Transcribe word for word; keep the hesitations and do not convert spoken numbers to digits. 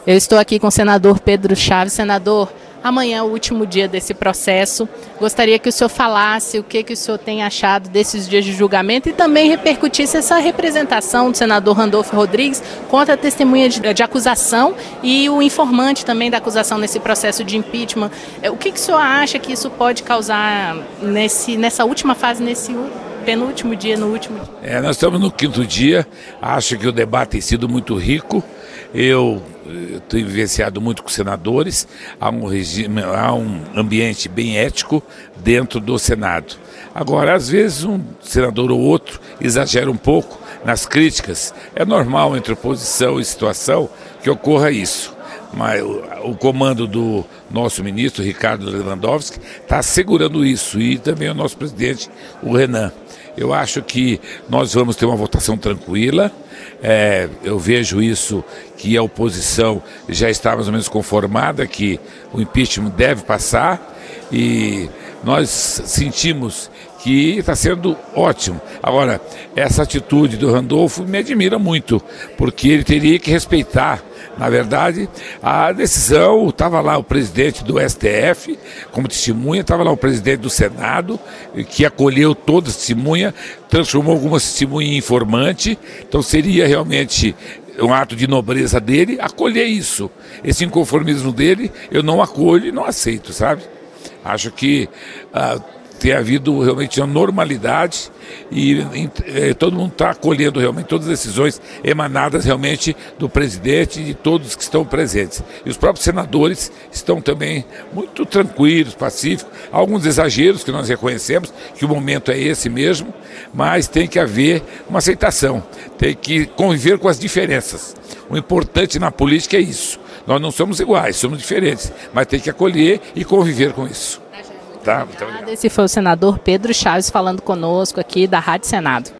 Eu estou aqui com o senador Pedro Chaves. Senador, amanhã é o último dia desse processo. Gostaria que o senhor falasse o que, que o senhor tem achado desses dias de julgamento e também repercutisse essa representação do senador Randolfo Rodrigues contra a testemunha de, de acusação e o informante também da acusação nesse processo de impeachment. O que, que o senhor acha que isso pode causar nesse, nessa última fase, nesse penúltimo dia, no último dia? É, nós estamos no quinto dia. Acho que o debate tem sido muito rico. Eu tenho vivenciado muito com senadores, há um, regime, há um ambiente bem ético dentro do Senado. Agora, às vezes, um senador ou outro exagera um pouco nas críticas. É normal entre oposição e situação que ocorra isso. Mas o comando do nosso ministro, Ricardo Lewandowski, está assegurando isso, e também o nosso presidente, o Renan. Eu acho que nós vamos ter uma votação tranquila. É, eu vejo isso, que a oposição já está mais ou menos conformada que o impeachment deve passar, e nós sentimos que está sendo ótimo. Agora, essa atitude do Randolfo me admira muito, porque ele teria que respeitar, na verdade, a decisão. Estava lá o presidente do S T F como testemunha, estava lá o presidente do Senado, que acolheu toda a testemunha, transformou algumas testemunhas em informante. Então seria realmente um ato de nobreza dele acolher isso. Esse inconformismo dele eu não acolho e não aceito, sabe? Acho que ah, tem havido realmente uma normalidade e, e, e todo mundo está acolhendo realmente todas as decisões emanadas realmente do presidente e de todos que estão presentes. E os próprios senadores estão também muito tranquilos, pacíficos. Há alguns exageros que nós reconhecemos, que o momento é esse mesmo, mas tem que haver uma aceitação, tem que conviver com as diferenças. O importante na política é isso. Nós não somos iguais, somos diferentes, mas tem que acolher e conviver com isso. Tá, muito obrigado. Esse foi o senador Pedro Chaves falando conosco aqui da Rádio Senado.